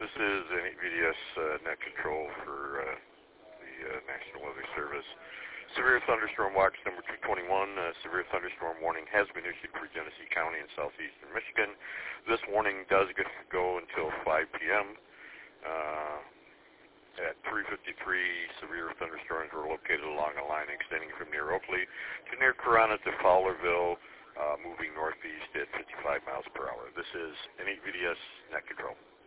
This is NVDS net control for the National Weather Service. Severe thunderstorm watch number 221. Severe thunderstorm warning has been issued for Genesee County in southeastern Michigan. This warning does go until 5 p.m. At 3:53, severe thunderstorms were located along a line extending from near Oakley to near Corunna to Fowlerville, moving northeast at 55 miles per hour. This is NVDS net control.